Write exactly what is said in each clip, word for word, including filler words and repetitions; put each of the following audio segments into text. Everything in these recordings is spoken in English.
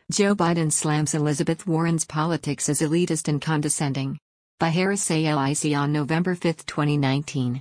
Joe Biden slams Elizabeth Warren's politics as elitist and condescending. By Harris A L I C on November fifth, twenty nineteen.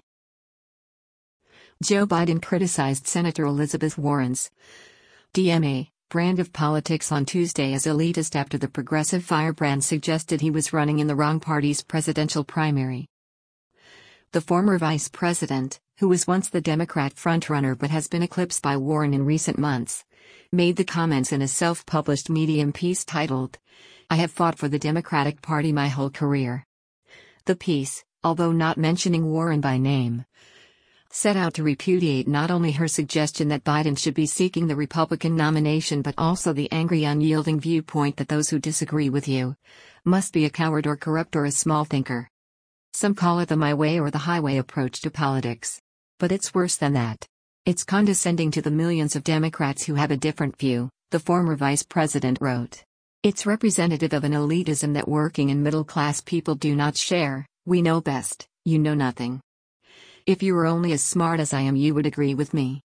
Joe Biden criticized Senator Elizabeth Warren's D M A brand of politics on Tuesday as elitist after the progressive firebrand suggested he was running in the wrong party's presidential primary. The former vice president, who was once the Democrat frontrunner but has been eclipsed by Warren in recent months, made the comments in a self-published Medium piece titled, "I have fought for the Democratic Party my whole career." The piece, although not mentioning Warren by name, set out to repudiate not only her suggestion that Biden should be seeking the Republican nomination but also the angry, unyielding viewpoint that those who disagree with you must be a coward or corrupt or a small thinker. Some call it the my way or the highway approach to politics. But it's worse than that. It's condescending to the millions of Democrats who have a different view, the former vice president wrote. It's representative of an elitism that working and middle-class people do not share. We know best, you know nothing. If you were only as smart as I am, you would agree with me.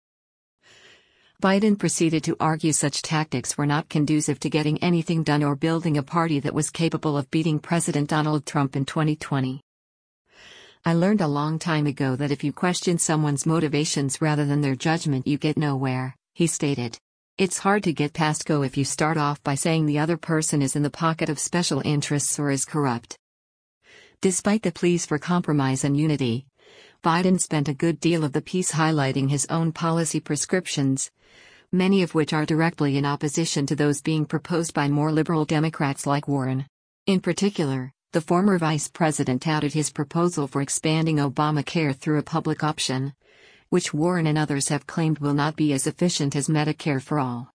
Biden proceeded to argue such tactics were not conducive to getting anything done or building a party that was capable of beating President Donald Trump in twenty twenty. I learned a long time ago that if you question someone's motivations rather than their judgment, you get nowhere, he stated. It's hard to get past go if you start off by saying the other person is in the pocket of special interests or is corrupt. Despite the pleas for compromise and unity, Biden spent a good deal of the piece highlighting his own policy prescriptions, many of which are directly in opposition to those being proposed by more liberal Democrats like Warren. In particular, the former vice president touted his proposal for expanding Obamacare through a public option, which Warren and others have claimed will not be as efficient as Medicare for all.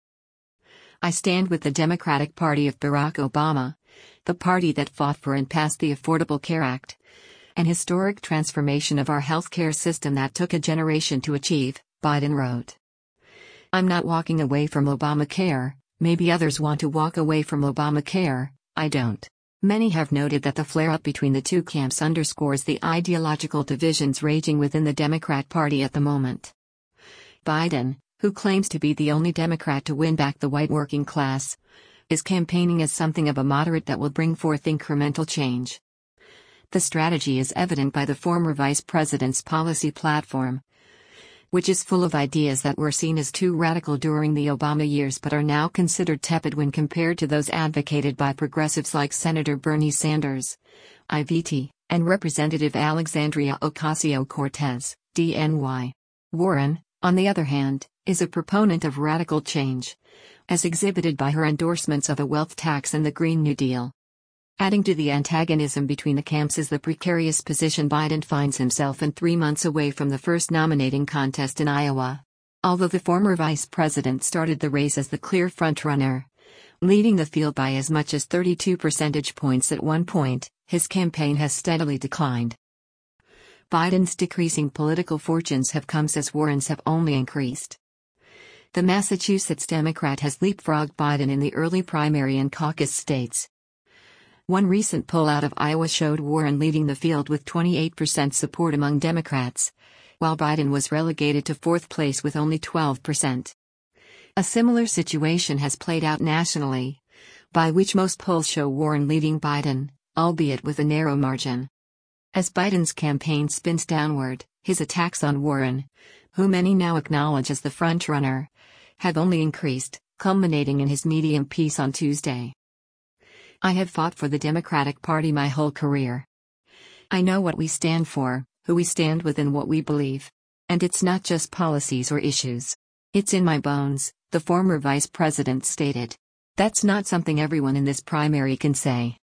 I stand with the Democratic Party of Barack Obama, the party that fought for and passed the Affordable Care Act, an historic transformation of our healthcare system that took a generation to achieve, Biden wrote. I'm not walking away from Obamacare. Maybe others want to walk away from Obamacare, I don't. Many have noted that the flare-up between the two camps underscores the ideological divisions raging within the Democrat Party at the moment. Biden, who claims to be the only Democrat to win back the white working class, is campaigning as something of a moderate that will bring forth incremental change. The strategy is evident by the former vice president's policy platform, which is full of ideas that were seen as too radical during the Obama years but are now considered tepid when compared to those advocated by progressives like Senator Bernie Sanders, I V T, and Representative Alexandria Ocasio-Cortez, D N Y. Warren, on the other hand, is a proponent of radical change, as exhibited by her endorsements of a wealth tax and the Green New Deal. Adding to the antagonism between the camps is the precarious position Biden finds himself in three months away from the first nominating contest in Iowa. Although the former vice president started the race as the clear frontrunner, leading the field by as much as thirty-two percentage points at one point, his campaign has steadily declined. Biden's decreasing political fortunes have come as Warren's have only increased. The Massachusetts Democrat has leapfrogged Biden in the early primary and caucus states. One recent poll out of Iowa showed Warren leading the field with twenty-eight percent support among Democrats, while Biden was relegated to fourth place with only twelve percent. A similar situation has played out nationally, by which most polls show Warren leading Biden, albeit with a narrow margin. As Biden's campaign spins downward, his attacks on Warren, who many now acknowledge as the frontrunner, have only increased, culminating in his Medium piece on Tuesday. I have fought for the Democratic Party my whole career. I know what we stand for, who we stand with and what we believe. And it's not just policies or issues. It's in my bones, the former vice president stated. That's not something everyone in this primary can say.